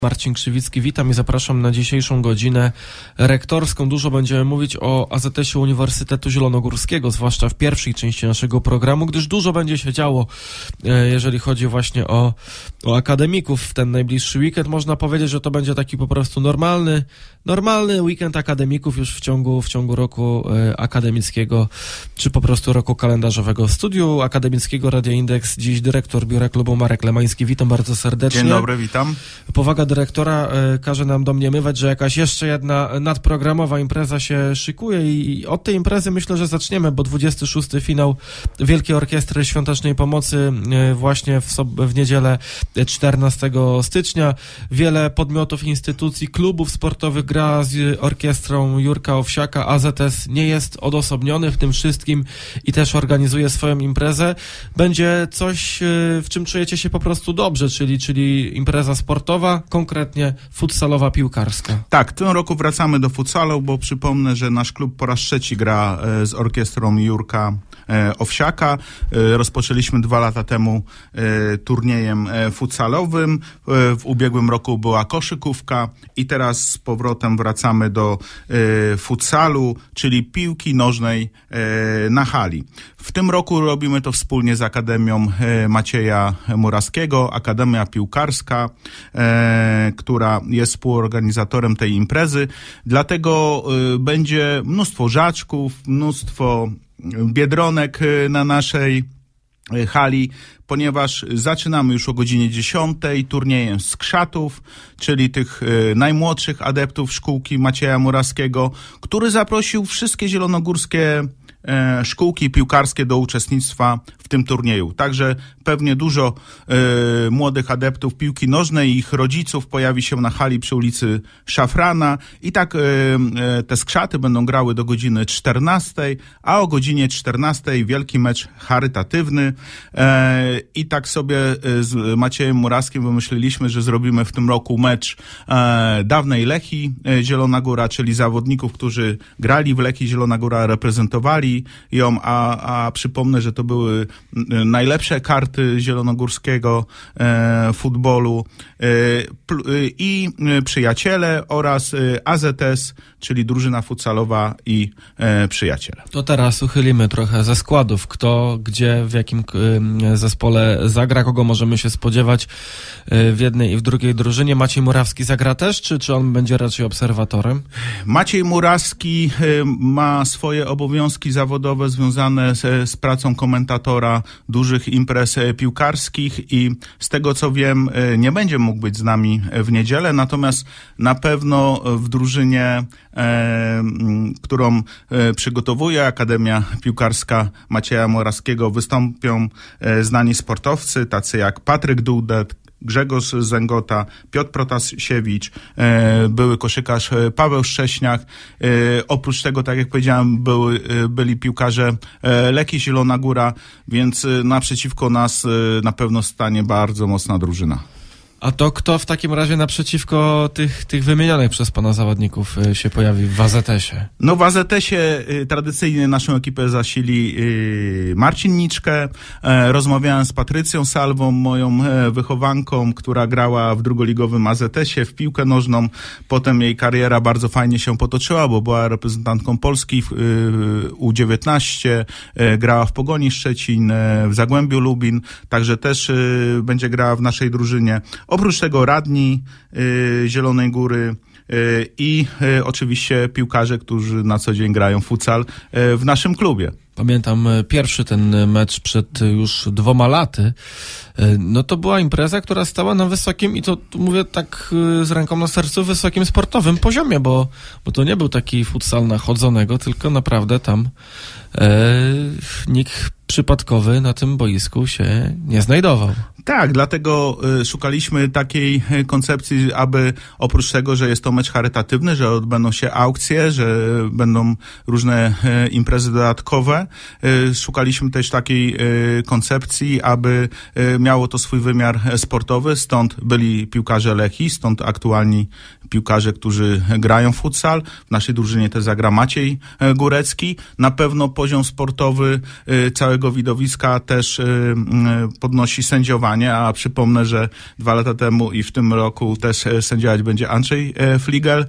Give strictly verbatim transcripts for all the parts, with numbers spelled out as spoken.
Marcin Krzywicki, witam i zapraszam na dzisiejszą godzinę rektorską. Dużo będziemy mówić o A Z S ie Uniwersytetu Zielonogórskiego, zwłaszcza w pierwszej części naszego programu, gdyż dużo będzie się działo, jeżeli chodzi właśnie o, o akademików w ten najbliższy weekend. Można powiedzieć, że to będzie taki po prostu normalny, normalny weekend akademików już w ciągu, w ciągu roku akademickiego, czy po prostu roku kalendarzowego. W studiu akademickiego Radia Indeks dziś dyrektor Biura Klubu Marek Lemański. Witam bardzo serdecznie. Dzień dobry, witam. Powaga dyrektora y, każe nam domniemywać, że jakaś jeszcze jedna nadprogramowa impreza się szykuje i od tej imprezy myślę, że zaczniemy, bo dwudziesty szósty finał Wielkiej Orkiestry Świątecznej Pomocy y, właśnie w, sob- w niedzielę czternastego stycznia. Wiele podmiotów, instytucji, klubów sportowych gra z orkiestrą Jurka Owsiaka. A Z S nie jest odosobniony w tym wszystkim i też organizuje swoją imprezę. Będzie coś, y, w czym czujecie się po prostu dobrze, czyli, czyli impreza sportowa, konkretnie futsalowa, piłkarska. Tak, w tym roku wracamy do futsalu, bo przypomnę, że nasz klub po raz trzeci gra e, z orkiestrą Jurka e, Owsiaka. E, rozpoczęliśmy dwa lata temu e, turniejem e, futsalowym. E, w ubiegłym roku była koszykówka i teraz z powrotem wracamy do e, futsalu, czyli piłki nożnej e, na hali. W tym roku robimy to wspólnie z Akademią e, Macieja Morawskiego, Akademia Piłkarska, e, która jest współorganizatorem tej imprezy. Dlatego y, będzie mnóstwo żaczków, mnóstwo biedronek y, na naszej y, hali, ponieważ zaczynamy już o godzinie dziesiątej turniejem skrzatów, czyli tych y, najmłodszych adeptów szkółki Macieja Morawskiego, który zaprosił wszystkie zielonogórskie e, szkółki piłkarskie do uczestnictwa w tym turnieju. Także pewnie dużo e, młodych adeptów piłki nożnej i ich rodziców pojawi się na hali przy ulicy Szafrana i tak e, e, te skrzaty będą grały do godziny czternastej, a o godzinie czternastej wielki mecz charytatywny e, i tak sobie z Maciejem Morawskim wymyśliliśmy, że zrobimy w tym roku mecz e, dawnej Lechii e, Zielona Góra, czyli zawodników, którzy grali w Lechii Zielona Góra, reprezentowali ją, a, a przypomnę, że to były najlepsze karty zielonogórskiego e, futbolu e, pl, e, i przyjaciele oraz e, A Z S, czyli drużyna futsalowa i e, przyjaciele. To teraz uchylimy trochę ze składów, kto, gdzie, w jakim y, zespole zagra, kogo możemy się spodziewać y, w jednej i w drugiej drużynie. Maciej Morawski zagra też, czy, czy on będzie raczej obserwatorem? Maciej Morawski y, ma swoje obowiązki zawodowe związane z, z pracą komentatora dużych imprez piłkarskich i z tego co wiem y, nie będzie mógł być z nami w niedzielę, natomiast na pewno w drużynie E, którą e, przygotowuje Akademia Piłkarska Macieja Morawskiego, wystąpią e, znani sportowcy, tacy jak Patryk Dudet, Grzegorz Zęgota, Piotr Protasiewicz, e, były koszykarz Paweł Szcześniak. E, oprócz tego, tak jak powiedziałem, były, e, byli piłkarze e, Lechii Zielona Góra, więc e, naprzeciwko nas e, na pewno stanie bardzo mocna drużyna. A to kto w takim razie naprzeciwko tych, tych wymienionych przez pana zawodników się pojawi w A Z S ie? No w A Z S ie y, tradycyjnie naszą ekipę zasili y, Marcin Niczkę. E, rozmawiałem z Patrycją Salwą, moją e, wychowanką, która grała w drugoligowym A Z S ie w piłkę nożną. Potem jej kariera bardzo fajnie się potoczyła, bo była reprezentantką Polski w y, U dziewiętnaście, e, grała w Pogoni Szczecin, e, w Zagłębiu Lubin, także też y, będzie grała w naszej drużynie. Oprócz tego radni y, Zielonej Góry y, i y, oczywiście piłkarze, którzy na co dzień grają futsal y, w naszym klubie. Pamiętam pierwszy ten mecz przed już dwoma laty. No to była impreza, która stała na wysokim, i to mówię tak z ręką na sercu, wysokim sportowym poziomie, bo, bo to nie był taki futsal nachodzonego, tylko naprawdę tam e, nikt przypadkowy na tym boisku się nie znajdował. Tak, dlatego y, szukaliśmy takiej y, koncepcji, aby oprócz tego, że jest to mecz charytatywny, że odbędą się aukcje, że będą różne y, imprezy dodatkowe, y, szukaliśmy też takiej y, koncepcji, aby y, miało to swój wymiar sportowy, stąd byli piłkarze Lechii, stąd aktualni piłkarze, którzy grają w futsal. W naszej drużynie też zagra Maciej Górecki. Na pewno poziom sportowy całego widowiska też podnosi sędziowanie, a przypomnę, że dwa lata temu i w tym roku też sędziować będzie Andrzej Fligel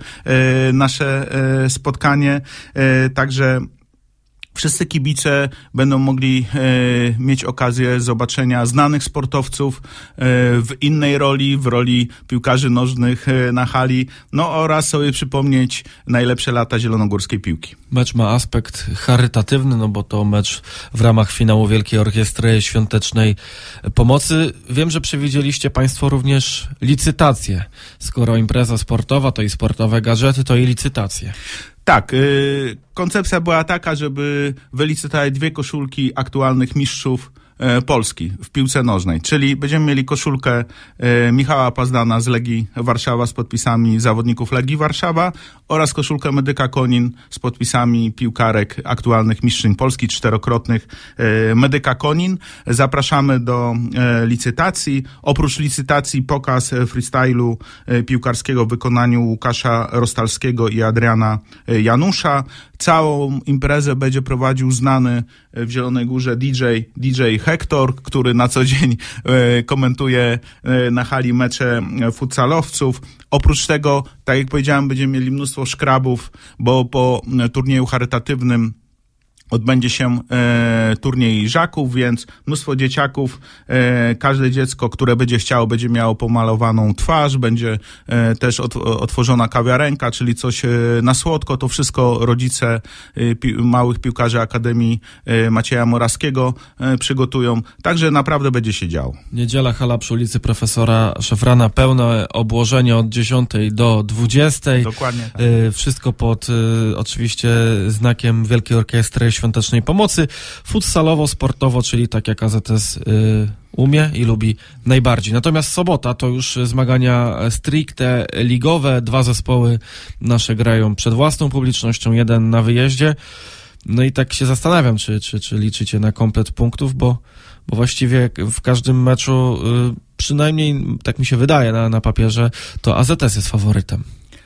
nasze spotkanie, także wszyscy kibice będą mogli e, mieć okazję zobaczenia znanych sportowców e, w innej roli, w roli piłkarzy nożnych e, na hali, no oraz sobie przypomnieć najlepsze lata zielonogórskiej piłki. Mecz ma aspekt charytatywny, no bo to mecz w ramach finału Wielkiej Orkiestry Świątecznej Pomocy. Wiem, że przewidzieliście Państwo również licytację. Skoro impreza sportowa, to i sportowe gadżety, to i licytacje. Tak, yy, koncepcja była taka, żeby wylicytować dwie koszulki aktualnych mistrzów e, Polski w piłce nożnej, czyli będziemy mieli koszulkę e, Michała Pazdana z Legii Warszawa z podpisami zawodników Legii Warszawa oraz koszulkę Medyka Konin z podpisami piłkarek aktualnych mistrzyń Polski, czterokrotnych e, Medyka Konin. Zapraszamy do e, licytacji. Oprócz licytacji pokaz freestylu e, piłkarskiego w wykonaniu Łukasza Rostalskiego i Adriana e, Janusza. Całą imprezę będzie prowadził znany w Zielonej Górze D J, D J Hector, który na co dzień e, komentuje e, na hali mecze futsalowców. Oprócz tego, tak jak powiedziałem, będziemy mieli mnóstwo szkrabów, bo po turnieju charytatywnym odbędzie się e, turniej żaków, więc mnóstwo dzieciaków, e, każde dziecko, które będzie chciało, będzie miało pomalowaną twarz, będzie e, też ot, otworzona kawiarenka, czyli coś e, na słodko. To wszystko rodzice e, pi, małych piłkarzy Akademii e, Macieja Morawskiego e, przygotują. Także naprawdę będzie się działo. Niedziela, hala przy ulicy Profesora Szafrana, pełne obłożenie od dziesiątej do dwudziestej. Dokładnie tak. E, wszystko pod e, oczywiście znakiem Wielkiej Orkiestry Świątecznej Pomocy, futsalowo, sportowo, czyli tak jak A Z S y, umie i lubi najbardziej. Natomiast sobota to już zmagania stricte ligowe. Dwa zespoły nasze grają przed własną publicznością, jeden na wyjeździe. No i tak się zastanawiam, czy, czy, czy liczycie na komplet punktów, bo, bo właściwie w każdym meczu, y, przynajmniej tak mi się wydaje na, na papierze, to A Z S jest faworytem.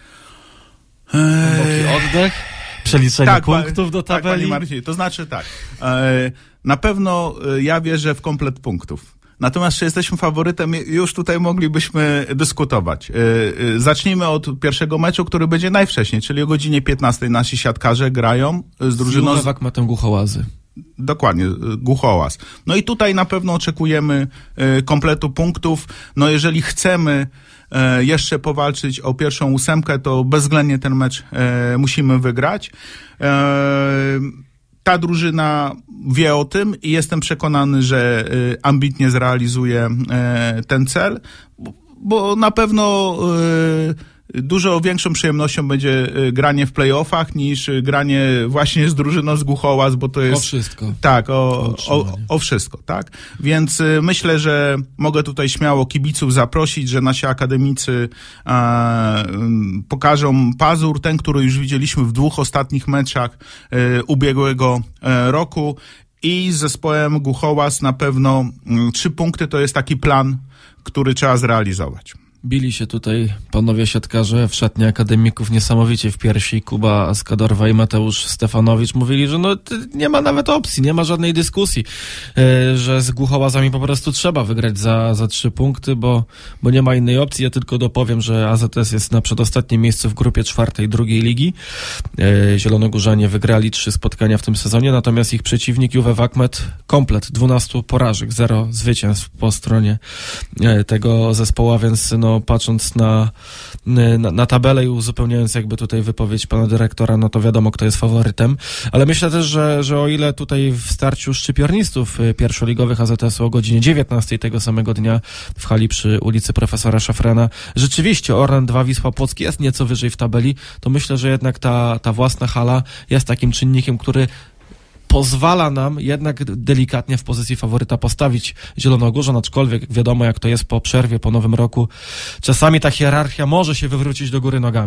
Głęboki oddech. Przeliczenie tak, punktów do tabeli. Tak, Panie Marcinie, to znaczy tak, e, na pewno ja wierzę w komplet punktów. Natomiast czy jesteśmy faworytem, już tutaj moglibyśmy dyskutować. E, e, zacznijmy od pierwszego meczu, który będzie najwcześniej, czyli o godzinie piętnastej nasi siatkarze grają z drużyną... Z Wakmatem Głuchołazy. Dokładnie, Głuchołaz. No i tutaj na pewno oczekujemy e, kompletu punktów. No jeżeli chcemy e, jeszcze powalczyć o pierwszą ósemkę, to bezwzględnie ten mecz e, musimy wygrać. E, ta drużyna wie o tym i jestem przekonany, że e, ambitnie zrealizuje e, ten cel, bo, bo na pewno e, dużo większą przyjemnością będzie granie w play-offach niż granie właśnie z drużyną z Głuchołaz, bo to jest... O wszystko. Tak, o, o, o wszystko, tak. Więc myślę, że mogę tutaj śmiało kibiców zaprosić, że nasi akademicy e, pokażą pazur, ten, który już widzieliśmy w dwóch ostatnich meczach e, ubiegłego e, roku i z zespołem Głuchołaz na pewno m, trzy punkty to jest taki plan, który trzeba zrealizować. Bili się tutaj panowie siatkarze w szatni akademików niesamowicie w piersi. Kuba Skadorwa i Mateusz Stefanowicz mówili, że no nie ma nawet opcji, nie ma żadnej dyskusji, yy, że z Głuchołazami po prostu trzeba wygrać za, za trzy punkty, bo, bo nie ma innej opcji. Ja tylko dopowiem, że A Z S jest na przedostatnim miejscu w grupie czwartej drugiej ligi. Yy, Zielonogórzanie wygrali trzy spotkania w tym sezonie, natomiast ich przeciwnik Juve Wakmet komplet, dwunastu porażek, zero zwycięstw po stronie yy, tego zespołu, a więc no patrząc na, na, na tabelę i uzupełniając jakby tutaj wypowiedź pana dyrektora, no to wiadomo, kto jest faworytem, ale myślę też, że, że o ile tutaj w starciu szczypiornistów pierwszoligowych A Z S-u o godzinie dziewiętnastej tego samego dnia w hali przy ulicy Profesora Szafrana rzeczywiście Orlen dwa Wisła Płock jest nieco wyżej w tabeli, to myślę, że jednak ta, ta własna hala jest takim czynnikiem, który pozwala nam jednak delikatnie w pozycji faworyta postawić Zielonogórzan, aczkolwiek wiadomo, jak to jest po przerwie, po nowym roku. Czasami ta hierarchia może się wywrócić do góry nogami.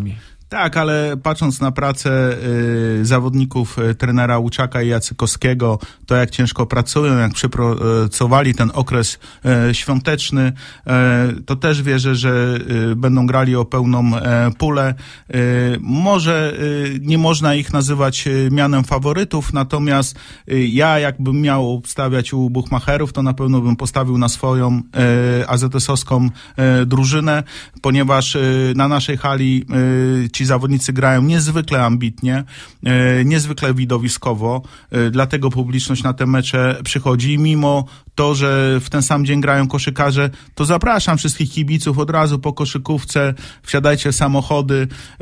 Tak, ale patrząc na pracę y, zawodników y, trenera Łuczaka i Jacykowskiego, to jak ciężko pracują, jak przepracowali ten okres y, świąteczny, y, to też wierzę, że y, będą grali o pełną y, pulę. Y, może y, nie można ich nazywać y, mianem faworytów, natomiast y, ja jakbym miał obstawiać u buchmacherów, to na pewno bym postawił na swoją y, A Z S-owską y, drużynę, ponieważ y, na naszej hali y, ci zawodnicy grają niezwykle ambitnie, e, niezwykle widowiskowo, e, dlatego publiczność na te mecze przychodzi i mimo to, że w ten sam dzień grają koszykarze, to zapraszam wszystkich kibiców od razu po koszykówce, wsiadajcie w samochody e,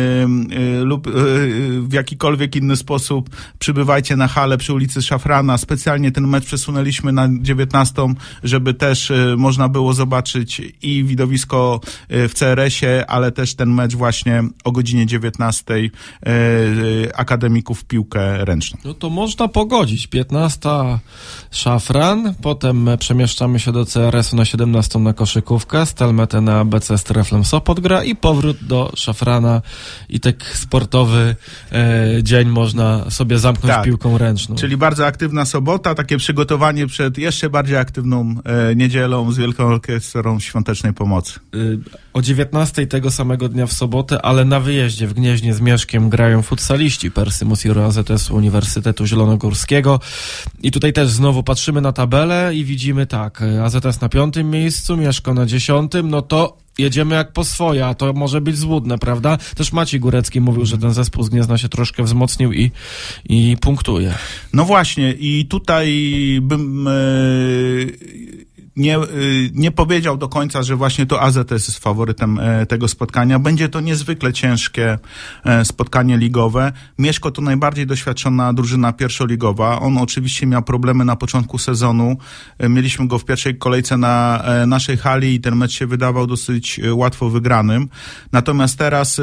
e, lub e, w jakikolwiek inny sposób przybywajcie na halę przy ulicy Szafrana. Specjalnie ten mecz przesunęliśmy na dziewiętnastą, żeby też e, można było zobaczyć i widowisko e, w C R S-ie, ale też ten mecz właśnie o godzinie dziewiętnastej e, akademików w piłkę ręczną. No to można pogodzić. piętnasta Szafran, potem przemieszczamy się do C R S-u na siedemnastą na koszykówkę, Stelmetę na B C Streflem Sopot gra i powrót do Szafrana i tak sportowy e, dzień można sobie zamknąć tak, piłką ręczną. Czyli bardzo aktywna sobota, takie przygotowanie przed jeszcze bardziej aktywną e, niedzielą z Wielką Orkiestrą Świątecznej Pomocy. Y, o dziewiętnastej tego samego dnia w sobotę, ale na wyjeździe w Gnieźnie z Mieszkiem grają futsaliści Persymus i A Z S-u Uniwersytetu Zielonogórskiego. I tutaj też znowu patrzymy na tabelę i widzimy tak, A Z S na piątym miejscu, Mieszko na dziesiątym, no to jedziemy jak po swoje, a to może być złudne, prawda? Też Maciej Górecki mówił, że ten zespół z Gniezna się troszkę wzmocnił i, i punktuje. No właśnie i tutaj bym... Yy... Nie, nie powiedział do końca, że właśnie to A Z S jest faworytem tego spotkania. Będzie to niezwykle ciężkie spotkanie ligowe. Mieszko to najbardziej doświadczona drużyna pierwszoligowa. On oczywiście miał problemy na początku sezonu. Mieliśmy go w pierwszej kolejce na naszej hali i ten mecz się wydawał dosyć łatwo wygranym. Natomiast teraz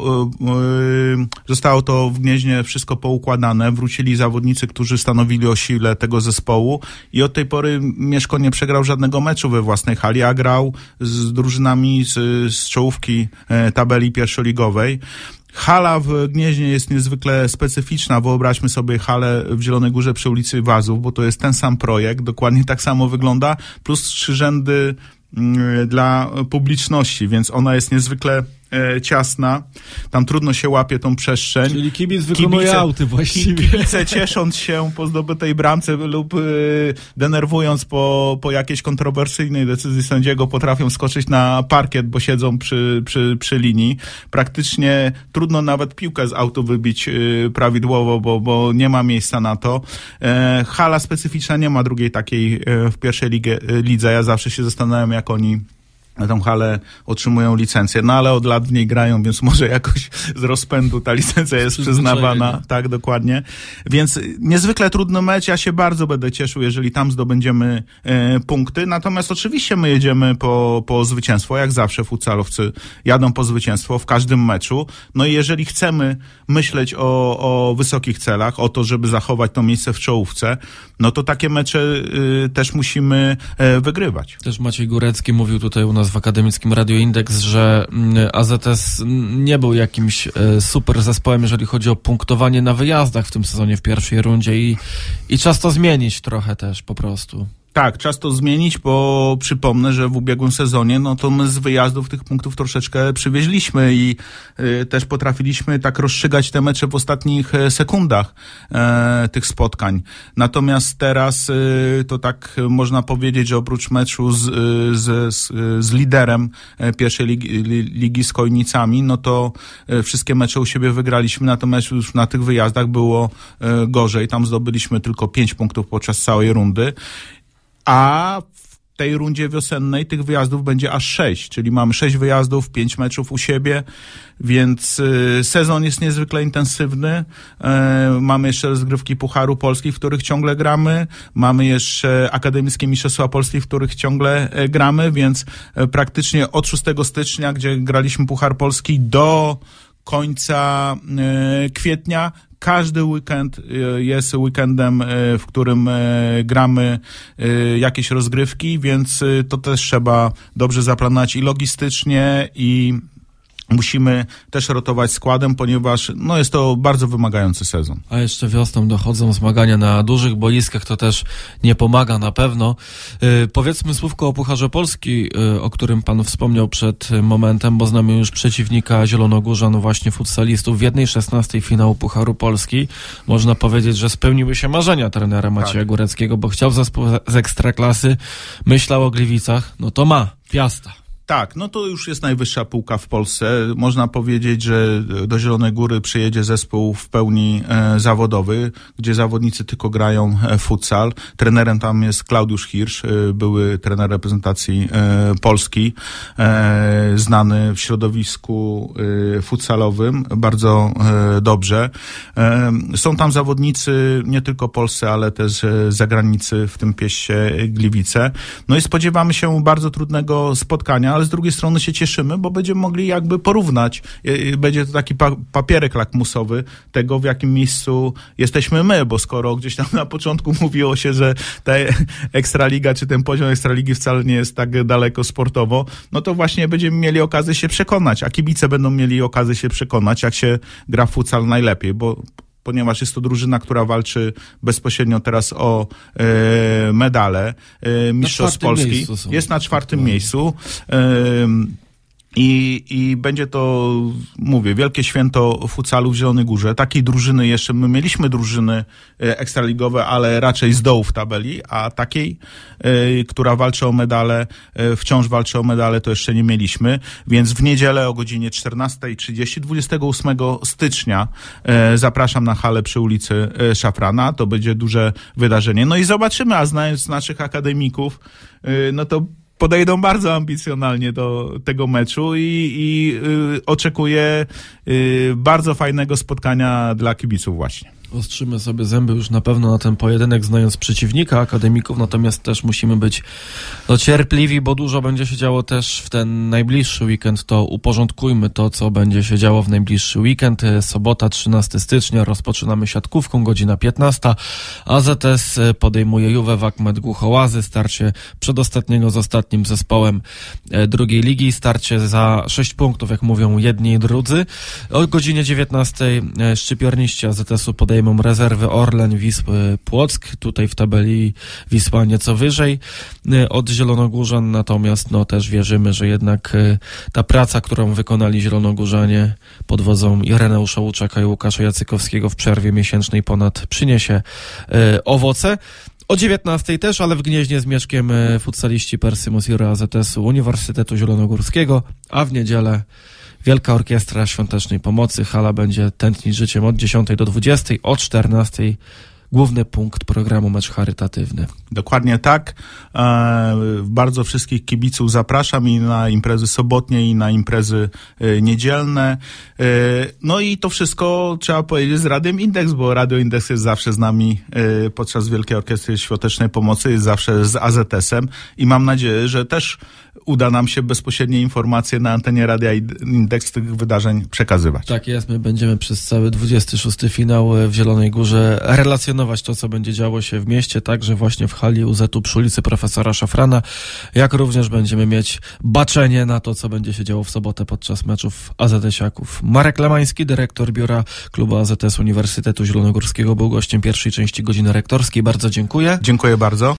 zostało to w Gnieźnie wszystko poukładane. Wrócili zawodnicy, którzy stanowili o sile tego zespołu i od tej pory Mieszko nie przegrał żadnego meczu we własnej hali, a grał z drużynami z, z czołówki e, tabeli pierwszoligowej. Hala w Gnieźnie jest niezwykle specyficzna. Wyobraźmy sobie halę w Zielonej Górze przy ulicy Wazów, bo to jest ten sam projekt, dokładnie tak samo wygląda, plus trzy rzędy y, dla publiczności, więc ona jest niezwykle e, ciasna. Tam trudno się łapie tą przestrzeń. Czyli kibic wykonuje kibice, auty właściwie. Kibice ciesząc się po zdobytej bramce lub y, denerwując po, po jakiejś kontrowersyjnej decyzji sędziego potrafią skoczyć na parkiet, bo siedzą przy, przy, przy linii. Praktycznie trudno nawet piłkę z autu wybić y, prawidłowo, bo, bo nie ma miejsca na to. E, hala specyficzna nie ma drugiej takiej e, w pierwszej ligę, lidze. Ja zawsze się zastanawiam, jak oni na tą halę otrzymują licencję, no ale od lat w niej grają, więc może jakoś z rozpędu ta licencja jest przyznawana. Tak, dokładnie. Więc niezwykle trudny mecz, ja się bardzo będę cieszył, jeżeli tam zdobędziemy e, punkty, natomiast oczywiście my jedziemy po, po zwycięstwo, jak zawsze futsalowcy jadą po zwycięstwo w każdym meczu, no i jeżeli chcemy myśleć o, o wysokich celach, o to, żeby zachować to miejsce w czołówce, no to takie mecze y, też musimy y, wygrywać. Też Maciej Górecki mówił tutaj u nas w Akademickim Radio Indeks, że A Z S nie był jakimś super zespołem, jeżeli chodzi o punktowanie na wyjazdach w tym sezonie w pierwszej rundzie i, i czas to zmienić trochę też po prostu. Tak, czas to zmienić, bo przypomnę, że w ubiegłym sezonie, no to my z wyjazdów tych punktów troszeczkę przywieźliśmy i y, też potrafiliśmy tak rozstrzygać te mecze w ostatnich sekundach e, tych spotkań. Natomiast teraz y, to tak można powiedzieć, że oprócz meczu z, z, z, z liderem pierwszej ligi, ligi z Chojnicami, no to y, wszystkie mecze u siebie wygraliśmy, natomiast już na tych wyjazdach było y, gorzej. Tam zdobyliśmy tylko pięć punktów podczas całej rundy. A w tej rundzie wiosennej tych wyjazdów będzie aż sześć, czyli mamy sześć wyjazdów, pięć meczów u siebie, więc y, sezon jest niezwykle intensywny. Y, mamy jeszcze rozgrywki Pucharu Polski, w których ciągle gramy. Mamy jeszcze Akademickie Mistrzostwa Polski, w których ciągle y, gramy, więc y, praktycznie od szóstego stycznia, gdzie graliśmy Puchar Polski, do końca y, kwietnia każdy weekend jest weekendem, w którym gramy jakieś rozgrywki, więc to też trzeba dobrze zaplanować i logistycznie, i musimy też rotować składem, ponieważ no, jest to bardzo wymagający sezon. A jeszcze wiosną dochodzą zmagania na dużych boiskach, to też nie pomaga na pewno. Yy, powiedzmy słówko o Pucharze Polski, yy, o którym pan wspomniał przed momentem, bo znamy już przeciwnika zielonogórzan, właśnie futsalistów w jednej szesnastej finału Pucharu Polski. Można powiedzieć, że spełniły się marzenia trenera Macieja tak. Góreckiego, bo chciał zespół z Ekstraklasy, myślał o Gliwicach, no to ma, Piasta. Tak, no to już jest najwyższa półka w Polsce. Można powiedzieć, że do Zielonej Góry przyjedzie zespół w pełni e, zawodowy, gdzie zawodnicy tylko grają e, futsal. Trenerem tam jest Klaudiusz Hirsch, e, były trener reprezentacji e, Polski, e, znany w środowisku e, futsalowym bardzo e, dobrze. E, są tam zawodnicy nie tylko polscy, ale też e, zagranicy, w tym Pieście Gliwice. No i spodziewamy się bardzo trudnego spotkania, ale z drugiej strony się cieszymy, bo będziemy mogli jakby porównać. Będzie to taki pa- papierek lakmusowy tego, w jakim miejscu jesteśmy my, bo skoro gdzieś tam na początku mówiło się, że ta Ekstraliga, czy ten poziom Ekstraligi wcale nie jest tak daleko sportowo, no to właśnie będziemy mieli okazję się przekonać, a kibice będą mieli okazję się przekonać, jak się gra w futsal najlepiej, bo ponieważ jest to drużyna, która walczy bezpośrednio teraz o e, medale e, Mistrzostw Polski. Jest na czwartym miejscu. E, I, I będzie to, mówię, wielkie święto futsalu w Zielonej Górze. Takiej drużyny jeszcze, my mieliśmy drużyny ekstraligowe, ale raczej z dołu w tabeli, a takiej, y, która walczy o medale, y, wciąż walczy o medale, to jeszcze nie mieliśmy. Więc w niedzielę o godzinie czternasta trzydzieści, dwudziestego ósmego stycznia y, zapraszam na halę przy ulicy y, Szafrana. To będzie duże wydarzenie. No i zobaczymy, a znając naszych akademików, y, no to podejdą bardzo ambicjonalnie do tego meczu i, i y, oczekuję y, bardzo fajnego spotkania dla kibiców właśnie. Ostrzymy sobie zęby już na pewno na ten pojedynek, znając przeciwnika akademików, natomiast też musimy być no, cierpliwi, bo dużo będzie się działo też w ten najbliższy weekend. To uporządkujmy to, co będzie się działo w najbliższy weekend. Sobota, trzynastego stycznia, rozpoczynamy siatkówką, godzina piętnasta. A Z S podejmuje Juwę Wachmet Głuchołazy, starcie przedostatniego z ostatnim zespołem drugiej ligi, starcie za sześć punktów, jak mówią jedni i drudzy. O godzinie dziewiętnastej szczypiorniści A Z S-u podejmą rezerwy Orlen, Wisły, Płock. Tutaj w tabeli Wisła nieco wyżej od Zielonogórzan, natomiast no też wierzymy, że jednak ta praca, którą wykonali Zielonogórzanie pod wodzą Ireneusza Łuczaka i Łukasza Jacykowskiego w przerwie miesięcznej ponad przyniesie owoce. O dziewiętnastej też, ale w Gnieźnie z Mieszkiem futsaliści Persymus Jura A Z S-u Uniwersytetu Zielonogórskiego, a w niedzielę Wielka Orkiestra Świątecznej Pomocy. Hala będzie tętnić życiem od dziesiątej do dwudziestej, o czternastej główny punkt programu mecz charytatywny. Dokładnie tak. E, bardzo wszystkich kibiców zapraszam i na imprezy sobotnie, i na imprezy e, niedzielne. E, no i to wszystko trzeba powiedzieć z Radiem Indeks, bo Radio Indeks jest zawsze z nami e, podczas Wielkiej Orkiestry Świątecznej Pomocy, jest zawsze z A Z S-em i mam nadzieję, że też uda nam się bezpośrednie informacje na antenie Radia Indeks tych wydarzeń przekazywać. Tak jest, my będziemy przez cały dwudziesty szósty finał w Zielonej Górze relacjonować to, co będzie działo się w mieście, także właśnie w hali U Z-u przy ulicy Profesora Szafrana, jak również będziemy mieć baczenie na to, co będzie się działo w sobotę podczas meczów A Z S-iaków. Marek Lemański, dyrektor biura klubu A Z S Uniwersytetu Zielonogórskiego, był gościem pierwszej części Godziny Rektorskiej. Bardzo dziękuję. Dziękuję bardzo.